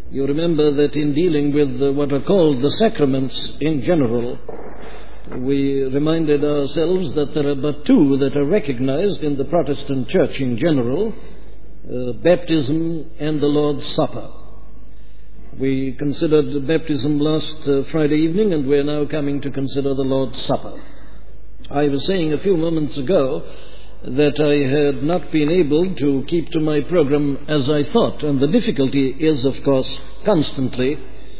You remember that in dealing with what are called the sacraments in general, we reminded ourselves that there are but two that are recognized in the Protestant Church in general, baptism and the Lord's Supper. We considered baptism last Friday evening, and we're now coming to consider the Lord's Supper. I was saying a few moments ago that I had not been able to keep to my program as I thought, and the difficulty is, of course, constantly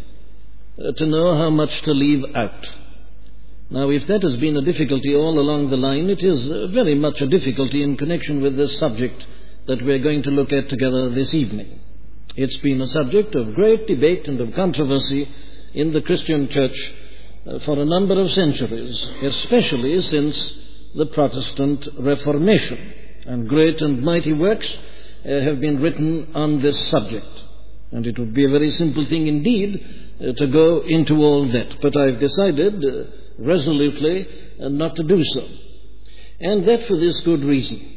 to know how much to leave out. Now, if that has been a difficulty all along the line, it is very much a difficulty in connection with this subject that we're going to look at together this evening. It's been a subject of great debate and of controversy in the Christian church for a number of centuries, especially since the Protestant Reformation. And great and mighty works have been written on this subject. And it would be a very simple thing indeed to go into all that. But I've decided resolutely not to do so. And that for this good reason,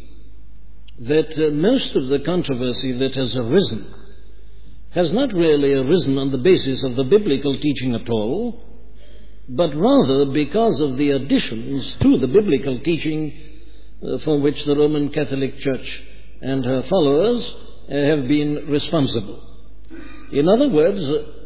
that most of the controversy that has arisen has not really arisen on the basis of the biblical teaching at all, but rather because of the additions to the biblical teaching for which the Roman Catholic Church and her followers have been responsible. In other words,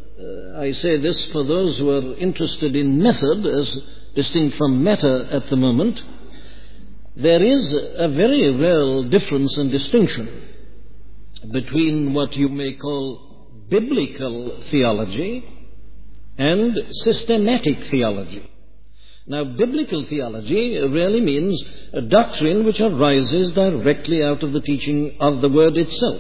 I say this for those who are interested in method as distinct from matter at the moment. There is a very real difference and distinction between what you may call biblical theology and systematic theology. Now, biblical theology really means a doctrine which arises directly out of the teaching of the Word itself.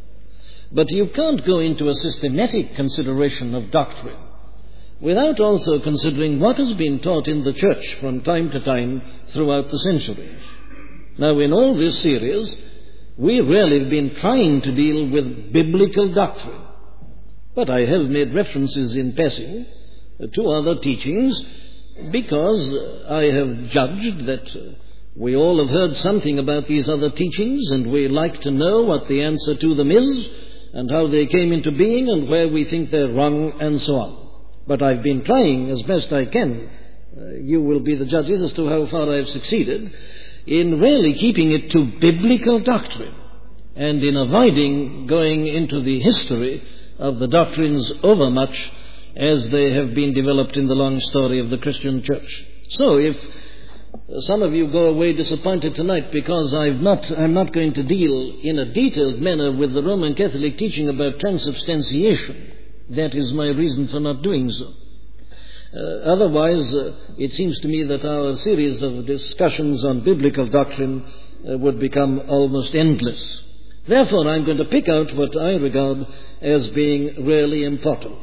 But you can't go into a systematic consideration of doctrine without also considering what has been taught in the church from time to time throughout the centuries. Now, in all this series, we really have been trying to deal with biblical doctrine. But I have made references in passing to other teachings because I have judged that we all have heard something about these other teachings, and we like to know what the answer to them is and how they came into being and where we think they're wrong and so on. But I've been trying as best I can, you will be the judges as to how far I've succeeded, in really keeping it to biblical doctrine and in avoiding going into the history of the doctrines overmuch as they have been developed in the long story of the Christian church. So if some of you go away disappointed tonight because I'm not going to deal in a detailed manner with the Roman Catholic teaching about transubstantiation, that is my reason for not doing so. Otherwise, it seems to me that our series of discussions on biblical doctrine would become almost endless. Therefore, I'm going to pick out what I regard as being really important.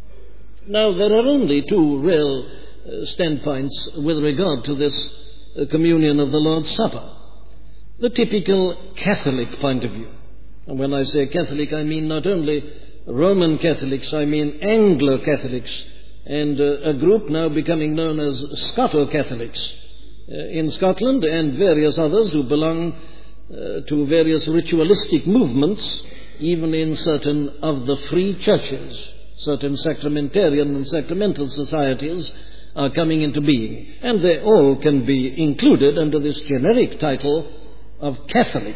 Now, there are only two real standpoints with regard to this communion of the Lord's Supper. The typical Catholic point of view. And when I say Catholic, I mean not only Roman Catholics, I mean Anglo-Catholics, and a group now becoming known as Scoto-Catholics in Scotland, and various others who belong to various ritualistic movements, even in certain of the free churches. Certain sacramentarian and sacramental societies are coming into being, and they all can be included under this generic title of Catholic.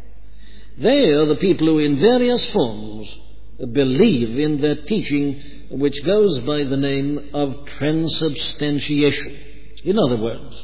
They are the people who in various forms believe in that teaching which goes by the name of transubstantiation. In other words,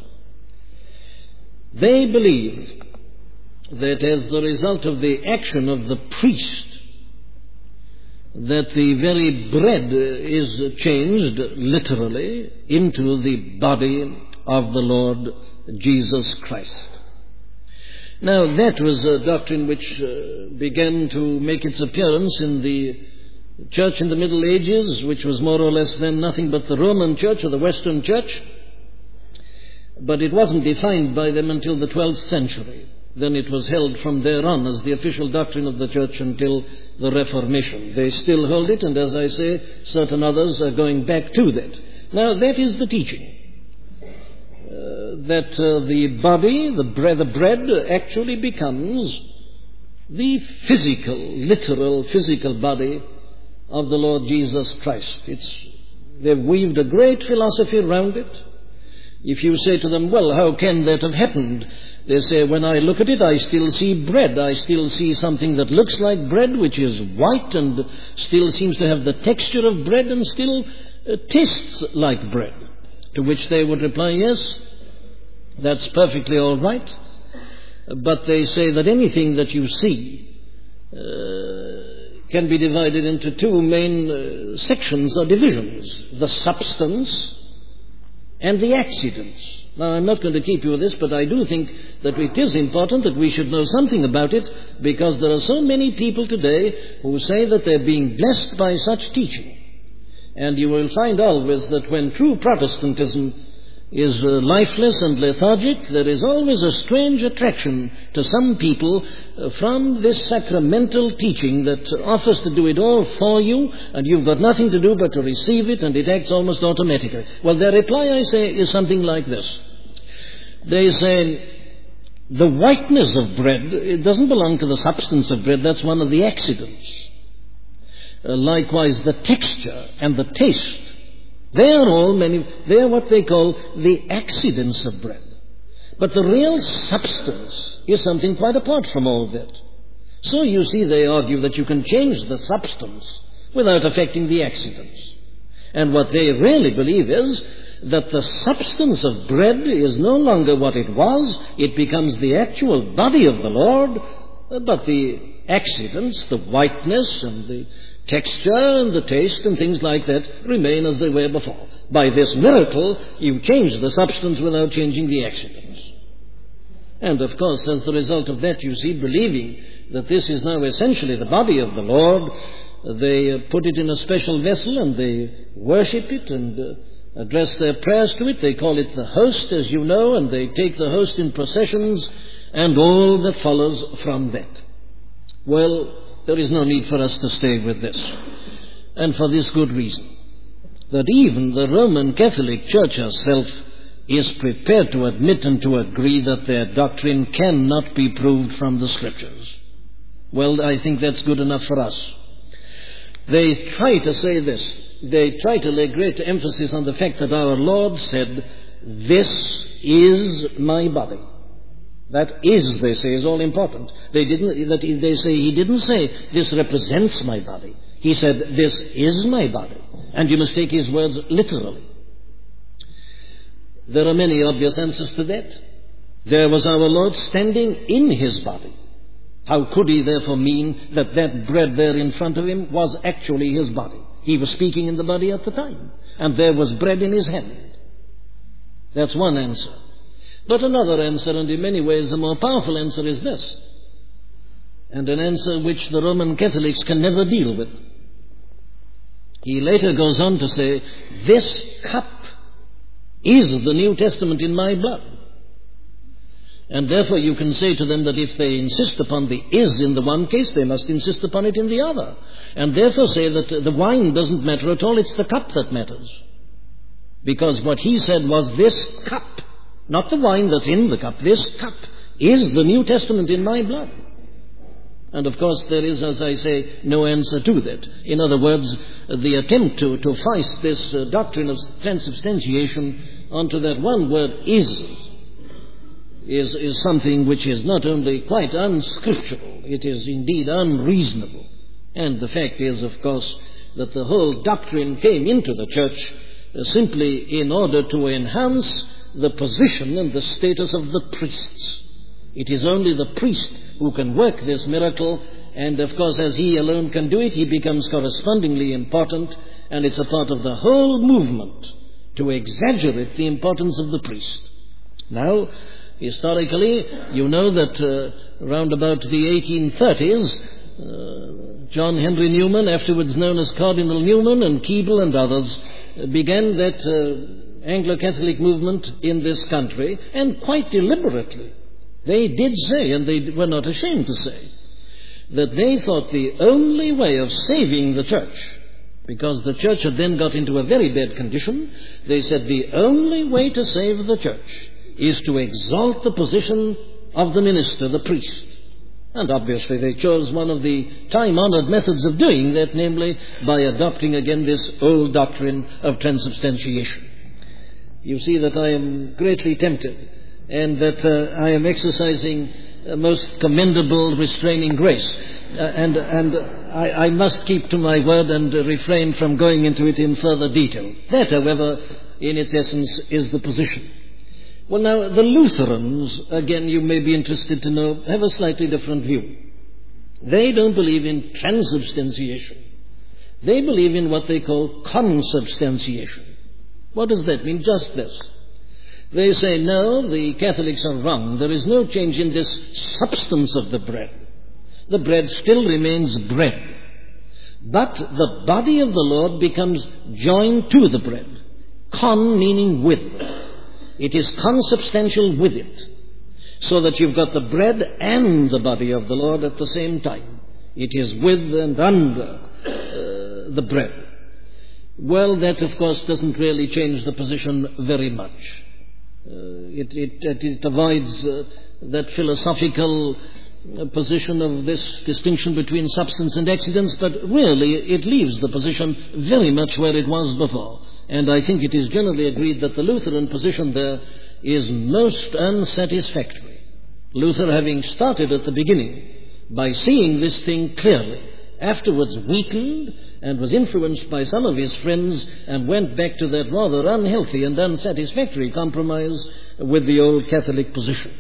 they believe that as the result of the action of the priest, that the very bread is changed literally into the body of the Lord Jesus Christ. Now, that was a doctrine which began to make its appearance in the church in the Middle Ages, which was more or less then nothing but the Roman Church or the Western Church. But it wasn't defined by them until the 12th century. Then it was held from there on as the official doctrine of the Church until the Reformation. They still hold it, and as I say, certain others are going back to that. Now, that is the teaching. That the body, the bread, actually becomes the physical, literal physical body of the Lord Jesus Christ. They've weaved a great philosophy around it. If you say to them, well, how can that have happened? They say, when I look at it, I still see bread. I still see something that looks like bread, which is white and still seems to have the texture of bread and still tastes like bread. To which they would reply, yes, that's perfectly all right. But they say that anything that you see can be divided into two main sections or divisions: the substance and the accidents. Now, I'm not going to keep you with this, but I do think that it is important that we should know something about it, because there are so many people today who say that they're being blessed by such teaching. And you will find always that when true Protestantism is lifeless and lethargic, there is always a strange attraction to some people from this sacramental teaching that offers to do it all for you, and you've got nothing to do but to receive it, and it acts almost automatically. Well, their reply, I say, is something like this. They say, the whiteness of bread, it doesn't belong to the substance of bread, that's one of the accidents. Likewise, the texture and the taste, they are what they call the accidents of bread. But the real substance is something quite apart from all that. So you see, they argue that you can change the substance without affecting the accidents. And what they really believe is that the substance of bread is no longer what it was. It becomes the actual body of the Lord, but the accidents, the whiteness and the texture and the taste and things like that remain as they were before. By this miracle, you change the substance without changing the accidents. And of course, as the result of that, you see, believing that this is now essentially the body of the Lord, they put it in a special vessel and they worship it and address their prayers to it. They call it the host, as you know, and they take the host in processions and all that follows from that. Well, there is no need for us to stay with this. And for this good reason, that even the Roman Catholic Church herself is prepared to admit and to agree that their doctrine cannot be proved from the Scriptures. Well, I think that's good enough for us. They try to say this. They try to lay great emphasis on the fact that our Lord said, "This is my body." That is, they say, is all important. They say he didn't say, "This represents my body." He said, "This is my body." And you must take his words literally. There are many obvious answers to that. There was our Lord standing in his body. How could he therefore mean that that bread there in front of him was actually his body? He was speaking in the body at the time, and there was bread in his hand. That's one answer. But another answer, and in many ways a more powerful answer, is this, and an answer which the Roman Catholics can never deal with. He later goes on to say, "This cup is the New Testament in my blood." And therefore you can say to them that if they insist upon the "is" in the one case, they must insist upon it in the other. And therefore say that the wine doesn't matter at all, it's the cup that matters. Because what he said was, "This cup," not the wine that's in the cup, "this cup is the New Testament in my blood." And of course there is, as I say, no answer to that. In other words, the attempt to foist this doctrine of transubstantiation onto that one word is something which is not only quite unscriptural, it is indeed unreasonable. And the fact is, of course, that the whole doctrine came into the church simply in order to enhance the position and the status of the priests. It is only the priest who can work this miracle, and of course as he alone can do it, he becomes correspondingly important, and it's a part of the whole movement to exaggerate the importance of the priest. Now, historically, you know that around about the 1830s, John Henry Newman, afterwards known as Cardinal Newman, and Keble and others, began that Anglo-Catholic movement in this country, and quite deliberately. They did say, and they were not ashamed to say, that they thought the only way of saving the church, because the church had then got into a very bad condition, they said the only way to save the church is to exalt the position of the minister, the priest. And obviously they chose one of the time-honored methods of doing that, namely by adopting again this old doctrine of transubstantiation. You see that I am greatly tempted, and that I am exercising a most commendable restraining grace. And I must keep to my word and refrain from going into it in further detail. That, however, in its essence, is the position. Well, now, the Lutherans, again, you may be interested to know, have a slightly different view. They don't believe in transubstantiation. They believe in what they call consubstantiation. What does that mean? Just this. They say, no, the Catholics are wrong. There is no change in this substance of the bread. The bread still remains bread. But the body of the Lord becomes joined to the bread. Con meaning with. It is consubstantial with it. So that you've got the bread and the body of the Lord at the same time. It is with and under the bread. Well, that of course doesn't really change the position very much. It avoids that philosophical position of this distinction between substance and accidents, but really it leaves the position very much where it was before. And I think it is generally agreed that the Lutheran position there is most unsatisfactory. Luther, having started at the beginning by seeing this thing clearly, afterwards weakened and was influenced by some of his friends and went back to that rather unhealthy and unsatisfactory compromise with the old Catholic position.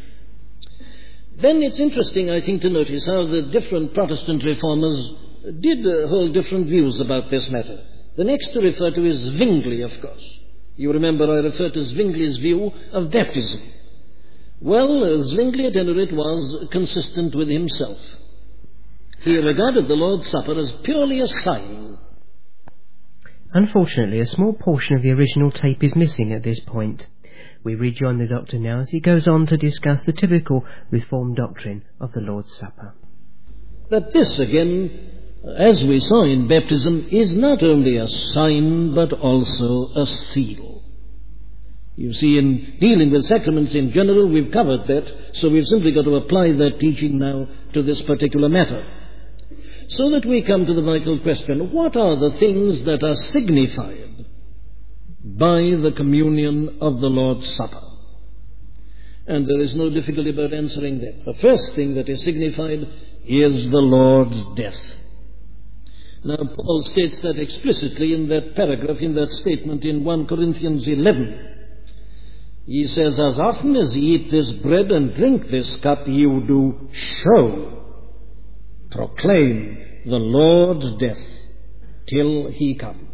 Then it's interesting, I think, to notice how the different Protestant reformers did hold different views about this matter. The next to refer to is Zwingli, of course. You remember I referred to Zwingli's view of baptism. Well, Zwingli at any rate was consistent with himself. He regarded the Lord's Supper as purely a sign. Unfortunately, a small portion of the original tape is missing at this point. We rejoin the Doctor now as he goes on to discuss the typical Reformed doctrine of the Lord's Supper. That this, again, as we saw in baptism, is not only a sign but also a seal. You see, in dealing with sacraments in general, we've covered that, so we've simply got to apply that teaching now to this particular matter. So that we come to the vital question, what are the things that are signified by the communion of the Lord's Supper? And there is no difficulty about answering that. The first thing that is signified is the Lord's death. Now, Paul states that explicitly in that paragraph, in that statement in 1 Corinthians 11. He says, as often as ye eat this bread and drink this cup, you do show, proclaim the Lord's death till he come.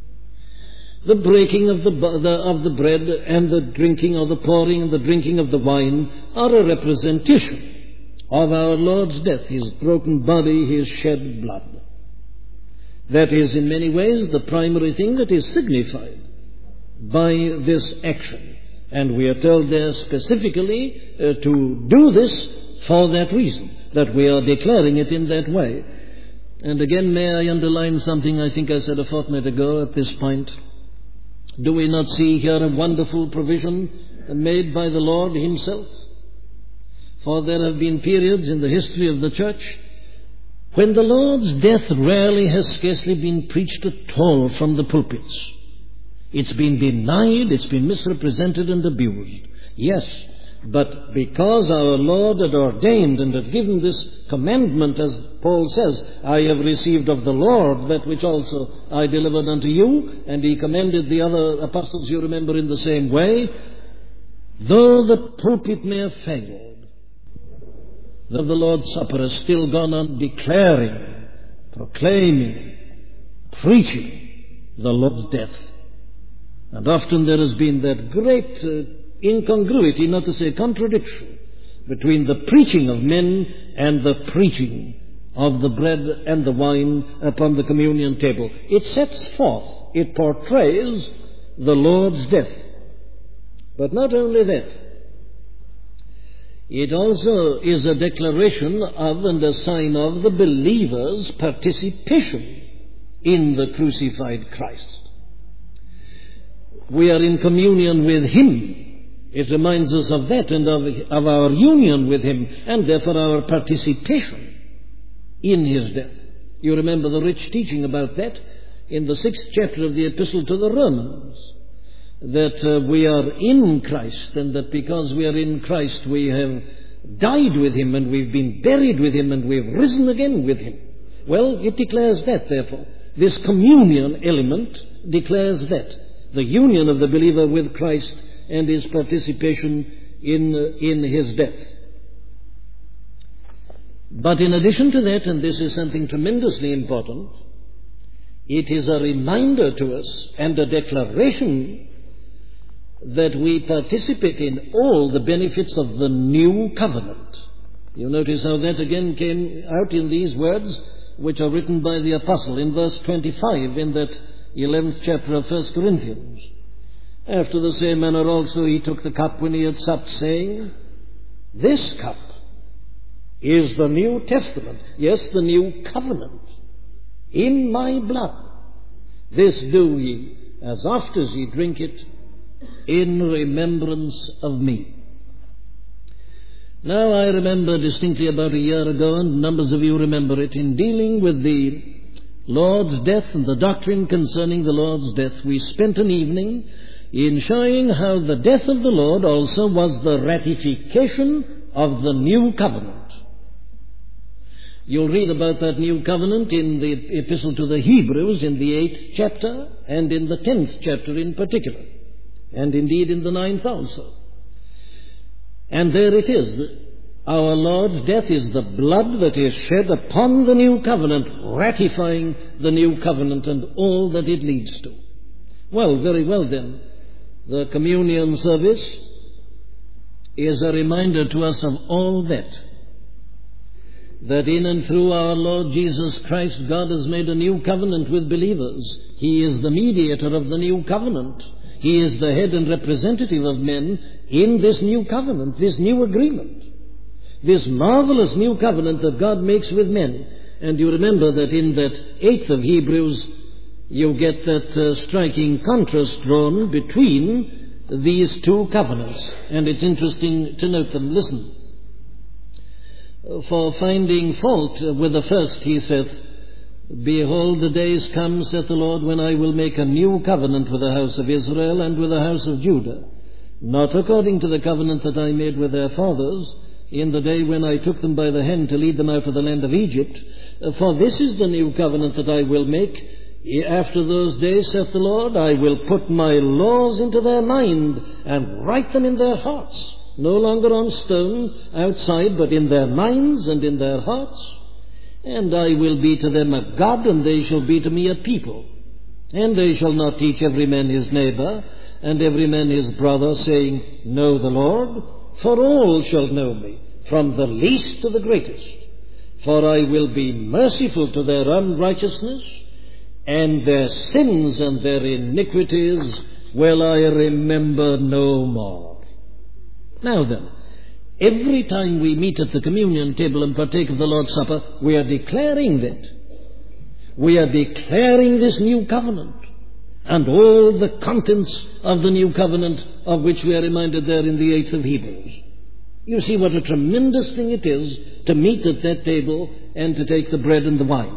The breaking of the bread and the drinking or the pouring and the drinking of the wine are a representation of our Lord's death, his broken body, his shed blood. That is in many ways the primary thing that is signified by this action. And we are told there specifically to do this for that reason, that we are declaring it in that way. And again, may I underline something I think I said a fortnight ago at this point? Do we not see here a wonderful provision made by the Lord himself? For there have been periods in the history of the church when the Lord's death rarely has scarcely been preached at all from the pulpits. It's been denied, it's been misrepresented and abused. Yes, but because our Lord had ordained and had given this commandment, as Paul says, I have received of the Lord that which also I delivered unto you, and he commanded the other apostles, you remember, in the same way, though the pulpit may have failed, though the Lord's Supper has still gone on declaring, proclaiming, preaching the Lord's death. And often there has been that great incongruity, not to say contradiction, between the preaching of men and the preaching of the bread and the wine upon the communion table. It sets forth, it portrays the Lord's death. But not only that, it also is a declaration of and a sign of the believer's participation in the crucified Christ. We are in communion with him It reminds us of that and of our union with him, and therefore our participation in his death. You remember the rich teaching about that in the 6th chapter of the Epistle to the Romans, that we are in Christ, and that because we are in Christ we have died with him, and we've been buried with him, and we've risen again with him. Well, it declares that, therefore. This communion element declares that. The union of the believer with Christ and his participation in his death. But in addition to that, and this is something tremendously important, it is a reminder to us and a declaration that we participate in all the benefits of the new covenant. You notice how that again came out in these words, which are written by the apostle in verse 25 in that 11th chapter of 1 Corinthians. After the same manner also he took the cup when he had supped, saying, "This cup is the New Testament," yes, the new covenant, "in my blood. This do ye, as oft as ye drink it, in remembrance of me." Now I remember distinctly about a year ago, and numbers of you remember it, in dealing with the Lord's death and the doctrine concerning the Lord's death, we spent an evening in showing how the death of the Lord also was the ratification of the new covenant. You'll read about that new covenant in the Epistle to the Hebrews in the 8th chapter and in the 10th chapter in particular, and indeed in the 9th also. And there it is. Our Lord's death is the blood that is shed upon the new covenant, ratifying the new covenant and all that it leads to. Well, very well then. The communion service is a reminder to us of all that. That in and through our Lord Jesus Christ, God has made a new covenant with believers. He is the mediator of the new covenant. He is the head and representative of men in this new covenant, this new agreement, this marvelous new covenant that God makes with men. And you remember that in that 8th of Hebrews, you get that striking contrast drawn between these two covenants. And it's interesting to note them. Listen. For finding fault with the first, he saith, "Behold, the days come, saith the Lord, when I will make a new covenant with the house of Israel and with the house of Judah, not according to the covenant that I made with their fathers in the day when I took them by the hand to lead them out of the land of Egypt. For this is the new covenant that I will make. After those days, saith the Lord, I will put my laws into their mind and write them in their hearts, no longer on stone outside, but in their minds and in their hearts. And I will be to them a God, and they shall be to me a people. And they shall not teach every man his neighbor, and every man his brother, saying, Know the Lord, for all shall know me, from the least to the greatest. For I will be merciful to their unrighteousness, and their sins and their iniquities will I remember no more." Now then, every time we meet at the communion table and partake of the Lord's Supper, we are declaring that. We are declaring this new covenant and all the contents of the new covenant of which we are reminded there in the 8th of Hebrews. You see what a tremendous thing it is to meet at that table and to take the bread and the wine.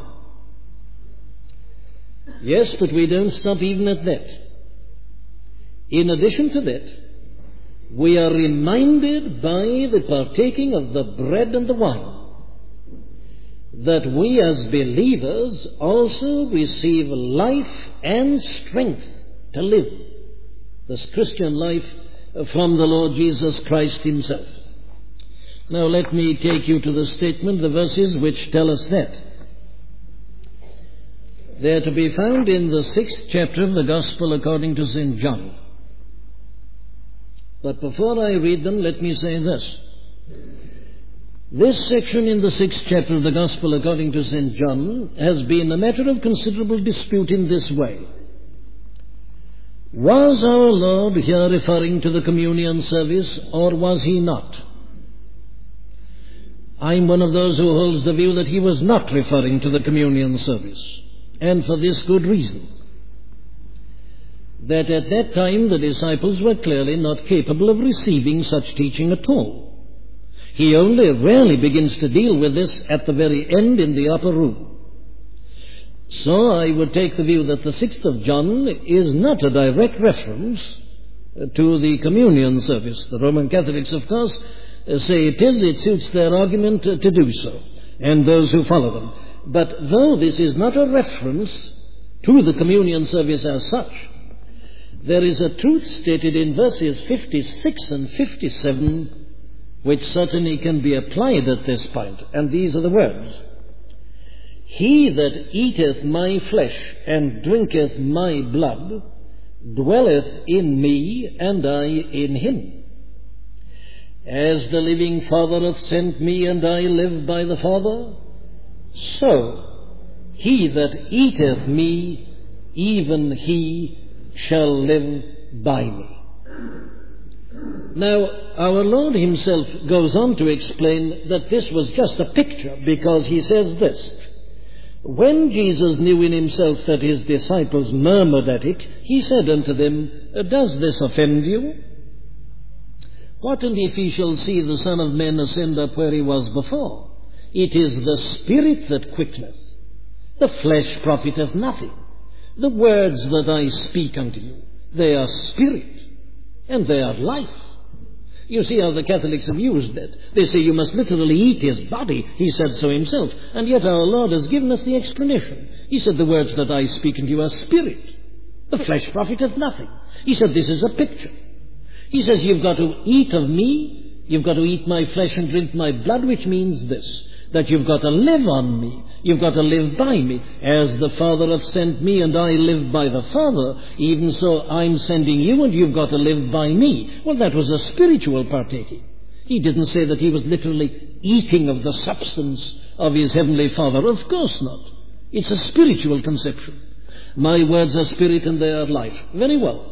Yes, but we don't stop even at that. In addition to that, we are reminded by the partaking of the bread and the wine that we as believers also receive life and strength to live this Christian life from the Lord Jesus Christ himself. Now let me take you to the statement, the verses which tell us that. They are to be found in the 6th chapter of the Gospel according to St. John. But before I read them, let me say this. This section in the 6th chapter of the Gospel according to St. John has been a matter of considerable dispute in this way. Was our Lord here referring to the communion service, or was he not? I'm one of those who holds the view that he was not referring to the communion service, and for this good reason. that at that time the disciples were clearly not capable of receiving such teaching at all. He only rarely begins to deal with this at the very end in the upper room. So I would take the view that the 6th of John is not a direct reference to the communion service. The Roman Catholics, of course, say it is. It suits their argument to do so, and those who follow them. But though this is not a reference to the communion service as such, there is a truth stated in verses 56 and 57 which certainly can be applied at this point, and these are the words: "He that eateth my flesh and drinketh my blood dwelleth in me, and I in him. As the living Father hath sent me, and I live by the Father, so he that eateth me, even he shall live by me." Now, our Lord himself goes on to explain that this was just a picture, because he says this: "When Jesus knew in himself that his disciples murmured at it, he said unto them, Does this offend you? What and if ye shall see the Son of Man ascend up where he was before? It is the Spirit that quickeneth, the flesh profiteth nothing. The words that I speak unto you, they are spirit, and they are life." You see how the Catholics have used that. They say you must literally eat his body. He said so himself. And yet our Lord has given us the explanation. He said, "The words that I speak unto you are spirit. The flesh profiteth nothing." He said this is a picture. He says you've got to eat of me, you've got to eat my flesh and drink my blood, which means this: that you've got to live on me, you've got to live by me. As the Father hath sent me, and I live by the Father, even so I'm sending you, and you've got to live by me. Well, that was a spiritual partaking. He didn't say that he was literally eating of the substance of his heavenly Father. Of course not. It's a spiritual conception. My words are spirit and they are life. Very well.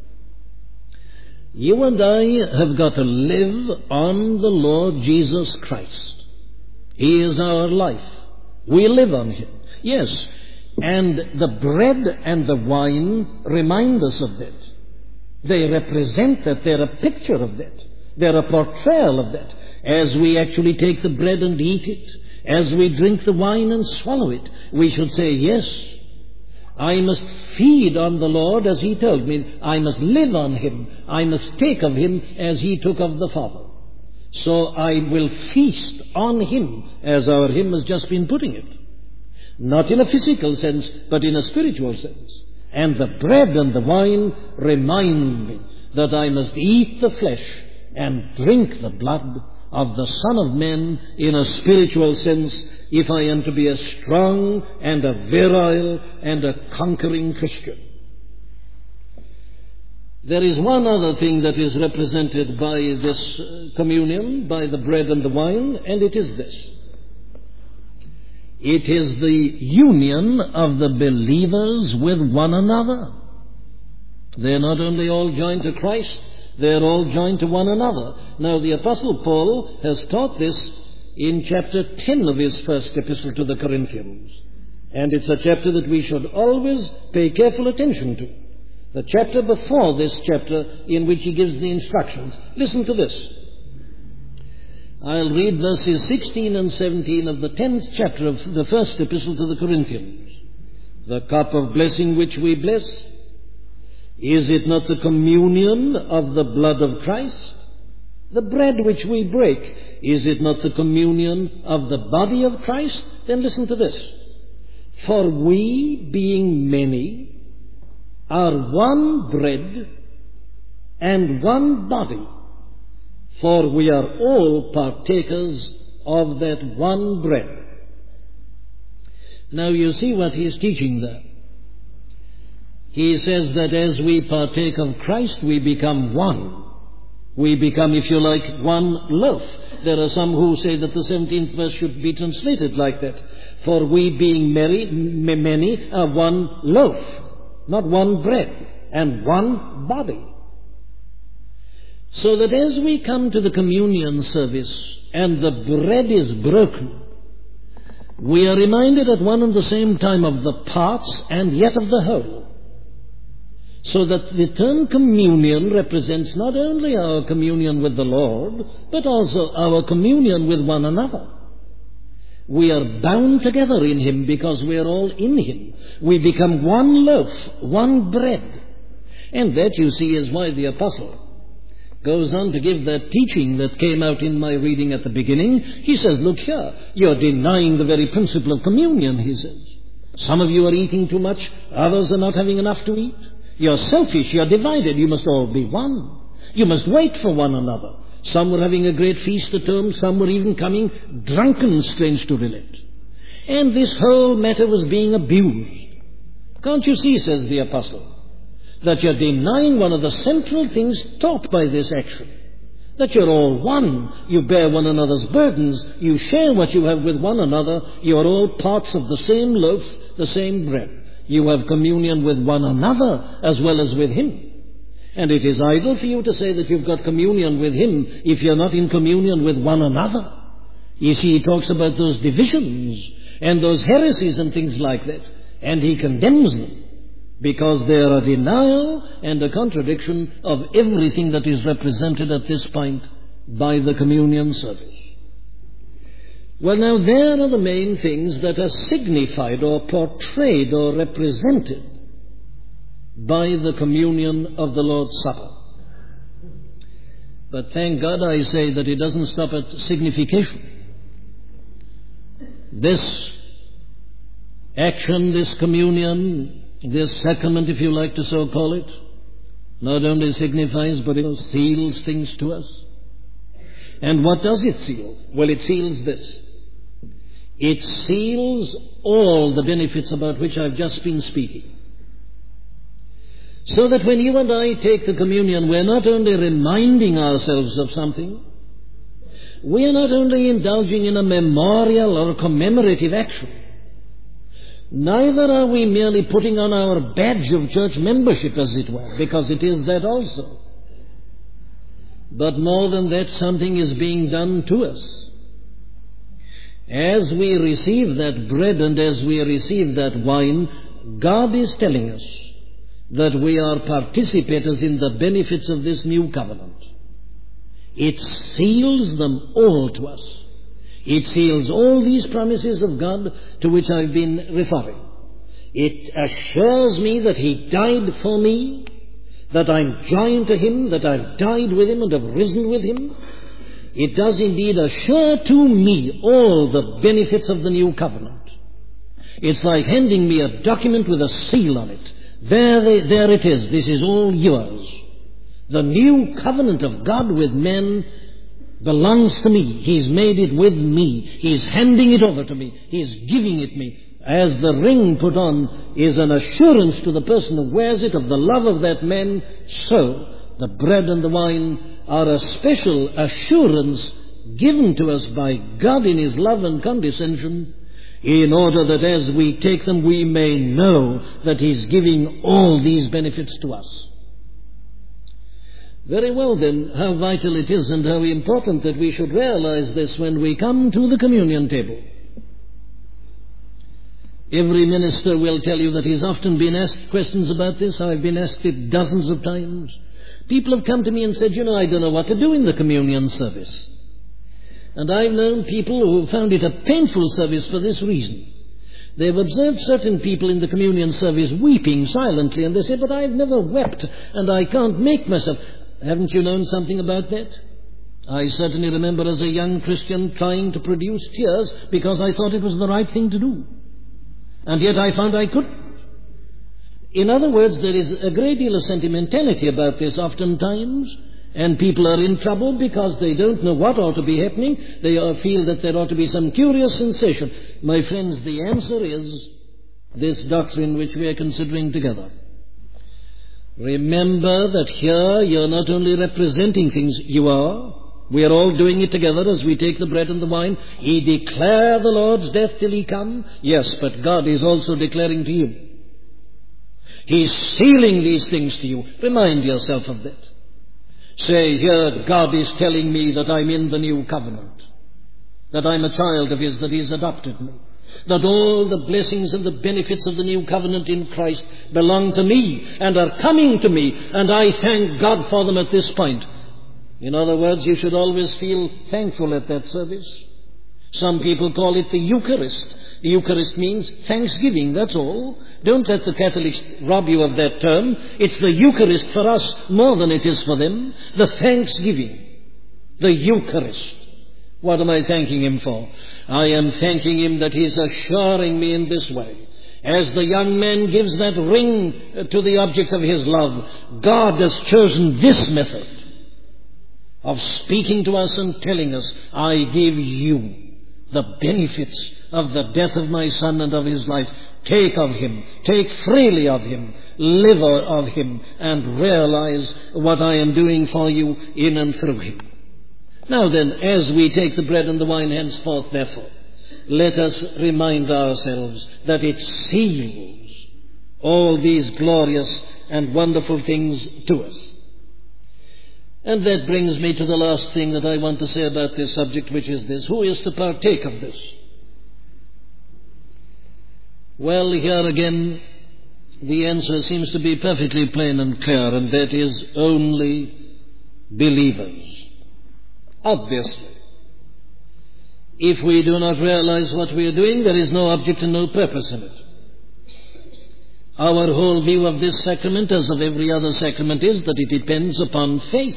You and I have got to live on the Lord Jesus Christ. He is our life. We live on him. Yes, and the bread and the wine remind us of that. They represent that. They're a picture of that. They're a portrayal of that. As we actually take the bread and eat it, as we drink the wine and swallow it, we should say, yes, I must feed on the Lord as he told me. I must live on him. I must take of him as he took of the Father. So I will feast on him, as our hymn has just been putting it. Not in a physical sense, but in a spiritual sense. And the bread and the wine remind me that I must eat the flesh and drink the blood of the Son of Man in a spiritual sense, if I am to be a strong and a virile and a conquering Christian. There is one other thing that is represented by this communion, by the bread and the wine, and it is this. It is the union of the believers with one another. They're not only all joined to Christ, they're all joined to one another. Now, the Apostle Paul has taught this in chapter 10 of his first epistle to the Corinthians. And it's a chapter that we should always pay careful attention to. The chapter before this chapter in which he gives the instructions. Listen to this. I'll read verses 16 and 17 of the 10th chapter of the first epistle to the Corinthians. The cup of blessing which we bless, is it not the communion of the blood of Christ? The bread which we break, is it not the communion of the body of Christ? Then listen to this. For we, being many, are one bread and one body, for we are all partakers of that one bread. Now you see what he is teaching there. He says that as we partake of Christ, we become one. We become, if you like, one loaf. There are some who say that the 17th verse should be translated like that. For we, being many, are one loaf, not one bread, and one body. So that as we come to the communion service and the bread is broken, we are reminded at one and the same time of the parts and yet of the whole. So that the term communion represents not only our communion with the Lord, but also our communion with one another. We are bound together in Him because we are all in Him. We become one loaf, one bread. And that, you see, is why the apostle goes on to give that teaching that came out in my reading at the beginning. He says, look here, you're denying the very principle of communion, he says. Some of you are eating too much, others are not having enough to eat. You're selfish, you're divided, you must all be one. You must wait for one another. Some were having a great feast at home, some were even coming drunken, strange to relate. And this whole matter was being abused. Can't you see, says the apostle, that you're denying one of the central things taught by this action? That you're all one, you bear one another's burdens, you share what you have with one another, you're all parts of the same loaf, the same bread. You have communion with one another as well as with Him. And it is idle for you to say that you've got communion with Him if you're not in communion with one another. You see, he talks about those divisions and those heresies and things like that, and he condemns them because they are a denial and a contradiction of everything that is represented at this point by the communion service. Well, now, there are the main things that are signified or portrayed or represented by the communion of the Lord's Supper. But thank God, I say, that it doesn't stop at signification. This action, this communion, this sacrament, if you like to so call it, not only signifies, but it seals things to us. And what does it seal? Well, it seals this. It seals all the benefits about which I've just been speaking. So that when you and I take the communion, we're not only reminding ourselves of something, we are not only indulging in a memorial or a commemorative action, neither are we merely putting on our badge of church membership, as it were, because it is that also. But more than that, something is being done to us. As we receive that bread and as we receive that wine, God is telling us that we are participators in the benefits of this new covenant. It seals them all to us. It seals all these promises of God to which I've been referring. It assures me that He died for me, that I'm joined to Him, that I've died with Him and have risen with Him. It does indeed assure to me all the benefits of the new covenant. It's like handing me a document with a seal on it. There it is. This is all yours. The new covenant of God with men belongs to me. He's made it with me. He's handing it over to me. He's giving it me. As the ring put on is an assurance to the person who wears it of the love of that man, so the bread and the wine are a special assurance given to us by God in His love and condescension, in order that as we take them we may know that He's giving all these benefits to us. Very well then, how vital it is and how important that we should realize this when we come to the communion table. Every minister will tell you that he's often been asked questions about this. I've been asked it dozens of times. People have come to me and said, I don't know what to do in the communion service. And I've known people who found it a painful service for this reason. They've observed certain people in the communion service weeping silently, and they say, but I've never wept, and I can't make myself. Haven't you known something about that? I certainly remember as a young Christian trying to produce tears because I thought it was the right thing to do. And yet I found I couldn't. In other words, there is a great deal of sentimentality about this oftentimes, and people are in trouble because they don't know what ought to be happening. They feel that there ought to be some curious sensation. My friends, the answer is this doctrine which we are considering together. Remember that here you're not only representing things, we are all doing it together as we take the bread and the wine. Ye declare the Lord's death till He come. Yes, but God is also declaring to you. He's sealing these things to you. Remind yourself of that. Say, here God is telling me that I'm in the new covenant, that I'm a child of His, that He's adopted me. that all the blessings and the benefits of the new covenant in Christ belong to me and are coming to me, and I thank God for them at this point. In other words, you should always feel thankful at that service. Some people call it the Eucharist. The Eucharist means thanksgiving, that's all. Don't let the Catholics rob you of that term. It's the Eucharist for us more than it is for them. The thanksgiving. The Eucharist. What am I thanking Him for? I am thanking Him that He is assuring me in this way. As the young man gives that ring to the object of his love, God has chosen this method of speaking to us and telling us, I give you the benefits of the death of my Son and of His life. Take of Him, take freely of Him, live of Him, and realize what I am doing for you in and through Him. Now then, as we take the bread and the wine henceforth, therefore, let us remind ourselves that it seals all these glorious and wonderful things to us. And that brings me to the last thing that I want to say about this subject, which is this: who is to partake of this? Well, here again, the answer seems to be perfectly plain and clear, and that is only believers. Obviously. If we do not realize what we are doing, there is no object and no purpose in it. Our whole view of this sacrament, as of every other sacrament, is that it depends upon faith.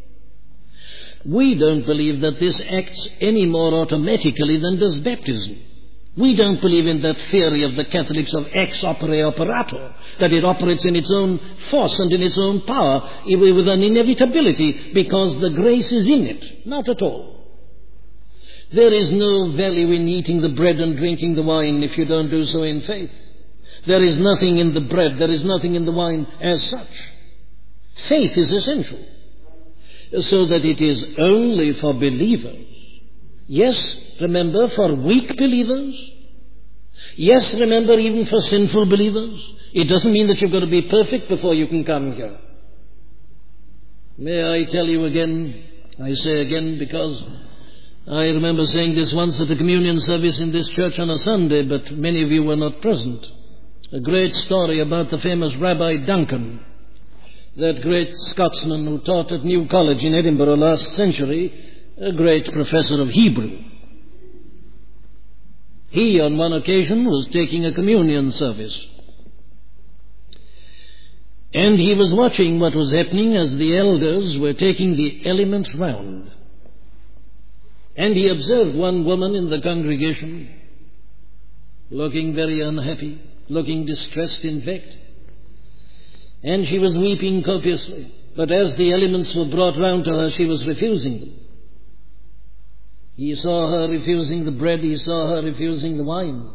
We don't believe that this acts any more automatically than does baptism. We don't believe in that theory of the Catholics of ex opere operato, that it operates in its own force and in its own power, with an inevitability, because the grace is in it. Not at all. There is no value in eating the bread and drinking the wine if you don't do so in faith. There is nothing in the bread, there is nothing in the wine as such. Faith is essential, so that it is only for believers. Yes, remember, for weak believers. Yes, remember, even for sinful believers. It doesn't mean that you've got to be perfect before you can come here. May I tell you again, I say again because I remember saying this once at a communion service in this church on a Sunday, but many of you were not present. A great story about the famous Rabbi Duncan, that great Scotsman who taught at New College in Edinburgh last century, a great professor of Hebrew. He, on one occasion, was taking a communion service. And he was watching what was happening as the elders were taking the elements round. And he observed one woman in the congregation looking very unhappy, looking distressed, in fact. And she was weeping copiously. But as the elements were brought round to her, she was refusing them. He saw her refusing the bread, he saw her refusing the wine.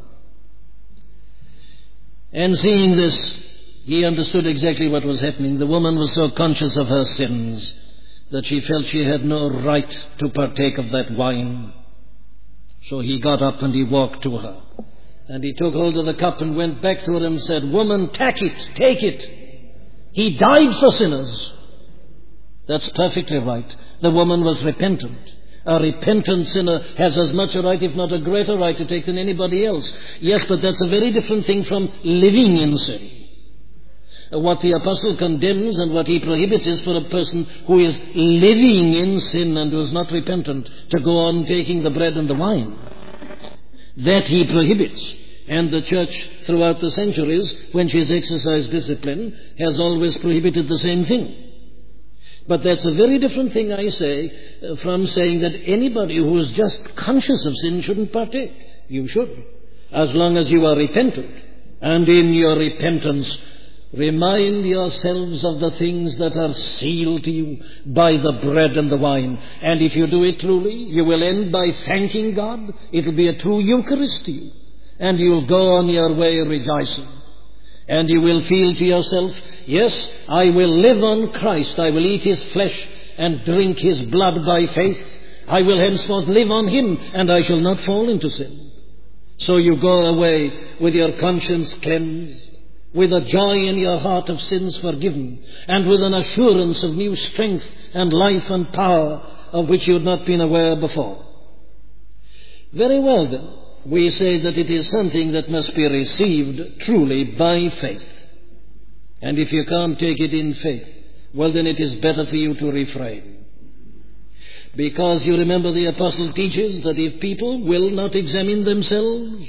And seeing this, he understood exactly what was happening. The woman was so conscious of her sins that she felt she had no right to partake of that wine. So he got up and he walked to her. And he took hold of the cup and went back to her and said, "Woman, take it. He died for sinners." That's perfectly right. The woman was repentant. A repentant sinner has as much a right, if not a greater right, to take than anybody else. Yes, but that's a very different thing from living in sin. What the apostle condemns and what he prohibits is for a person who is living in sin and who is not repentant to go on taking the bread and the wine. That he prohibits. And the church throughout the centuries, when she has exercised discipline, has always prohibited the same thing. But that's a very different thing, I say, from saying that anybody who is just conscious of sin shouldn't partake. You should, as long as you are repentant. And in your repentance, remind yourselves of the things that are sealed to you by the bread and the wine. And if you do it truly, you will end by thanking God. It will be a true Eucharist to you. And you'll go on your way rejoicing. And you will feel to yourself, yes, I will live on Christ. I will eat His flesh and drink His blood by faith. I will henceforth live on Him, and I shall not fall into sin. So you go away with your conscience cleansed, with a joy in your heart of sins forgiven, and with an assurance of new strength and life and power of which you had not been aware before. Very well then. we say that it is something that must be received truly by faith. And if you can't take it in faith, well, then it is better for you to refrain. Because you remember the apostle teaches that if people will not examine themselves,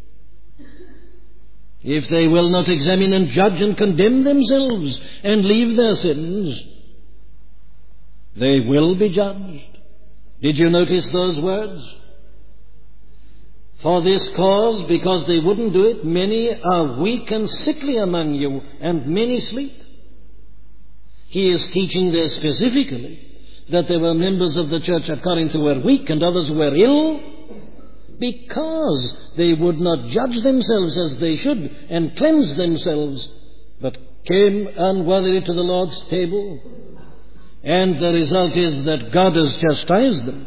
if they will not examine and judge and condemn themselves and leave their sins, they will be judged. Did you notice those words? For this cause, because they wouldn't do it, many are weak and sickly among you, and many sleep. He is teaching there specifically that there were members of the church at Corinth who were weak and others who were ill, because they would not judge themselves as they should and cleanse themselves, but came unworthily to the Lord's table. And the result is that God has chastised them.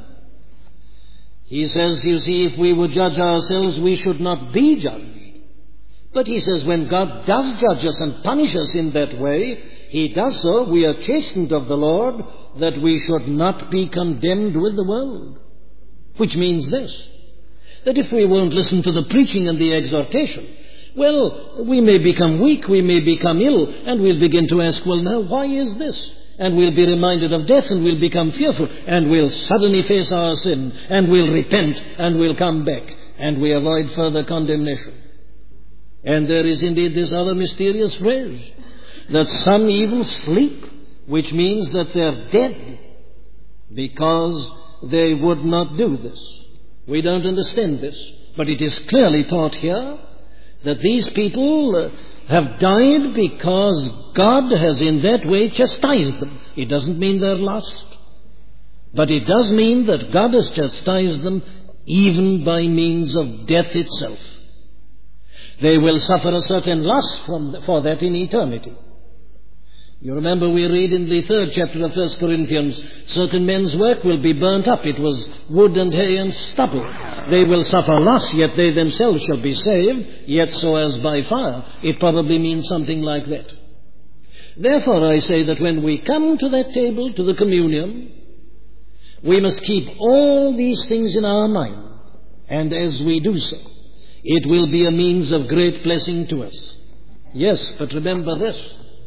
He says, you see, if we would judge ourselves, we should not be judged. But he says, when God does judge us and punish us in that way, he does so, we are chastened of the Lord, that we should not be condemned with the world. Which means this, that if we won't listen to the preaching and the exhortation, well, we may become weak, we may become ill, and we'll begin to ask, well, now, why is this? And we'll be reminded of death, and we'll become fearful, and we'll suddenly face our sin, and we'll repent, and we'll come back, and we avoid further condemnation. And there is indeed this other mysterious phrase, that some even sleep, which means that they're dead, because they would not do this. We don't understand this, but it is clearly taught here that these people have died because God has in that way chastised them. It doesn't mean they're lost, but it does mean that God has chastised them even by means of death itself. They will suffer a certain loss for that in eternity. You remember we read in the 3rd chapter of 1 Corinthians, certain men's work will be burnt up. It was wood and hay and stubble. They will suffer loss, yet they themselves shall be saved, yet so as by fire. It probably means something like that. Therefore I say that when we come to that table, to the communion, we must keep all these things in our mind. And as we do so, it will be a means of great blessing to us. Yes, but remember this.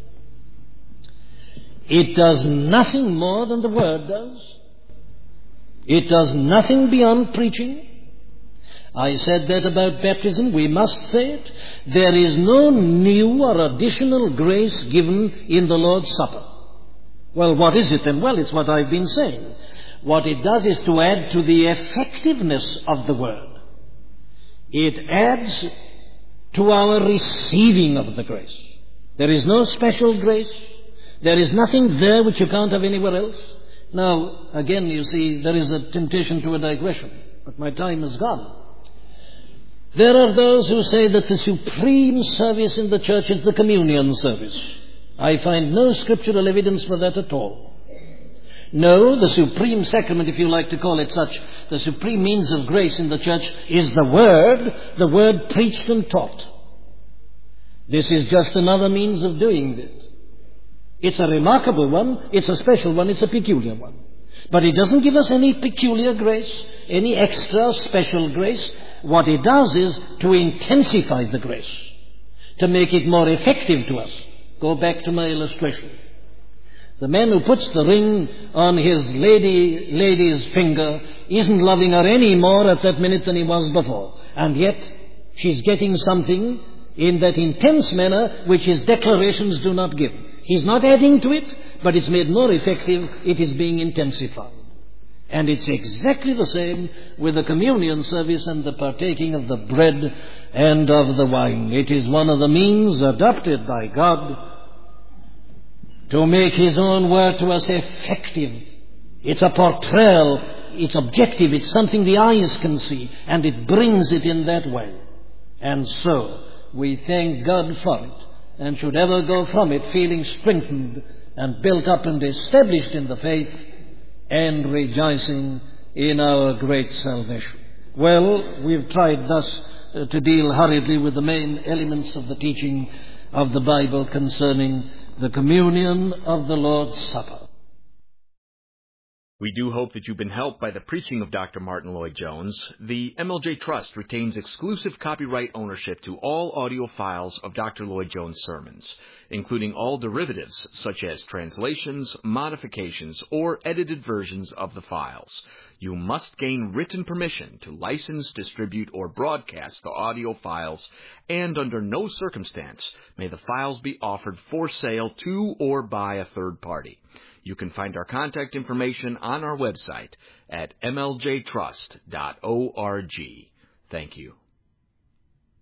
It does nothing more than the Word does. It does nothing beyond preaching. I said that about baptism. We must say it. There is no new or additional grace given in the Lord's Supper. Well, what is it then? Well, it's what I've been saying. What it does is to add to the effectiveness of the Word. It adds to our receiving of the grace. There is no special grace. There is nothing there which you can't have anywhere else. Now, again, you see, there is a temptation to a digression, but my time is gone. There are those who say that the supreme service in the church is the communion service. I find no scriptural evidence for that at all. No, the supreme sacrament, if you like to call it such, the supreme means of grace in the church is the Word preached and taught. This is just another means of doing it. It's a remarkable one, it's a special one, it's a peculiar one. But it doesn't give us any peculiar grace, any extra special grace. What it does is to intensify the grace, to make it more effective to us. Go back to my illustration. The man who puts the ring on his lady's finger isn't loving her any more at that minute than he was before. And yet, she's getting something in that intense manner which his declarations do not give. He's not adding to it, but it's made more effective. It is being intensified. And it's exactly the same with the communion service and the partaking of the bread and of the wine. It is one of the means adopted by God to make His own word to us effective. It's a portrayal, it's objective, it's something the eyes can see, and it brings it in that way. And so, we thank God for it, and should ever go from it feeling strengthened and built up and established in the faith and rejoicing in our great salvation. Well, we've tried thus to deal hurriedly with the main elements of the teaching of the Bible concerning the communion of the Lord's Supper. We do hope that you've been helped by the preaching of Dr. Martyn Lloyd-Jones. The MLJ Trust retains exclusive copyright ownership to all audio files of Dr. Lloyd-Jones' sermons, including all derivatives such as translations, modifications, or edited versions of the files. You must gain written permission to license, distribute, or broadcast the audio files, and under no circumstance may the files be offered for sale to or by a third party. You can find our contact information on our website at mljtrust.org. Thank you.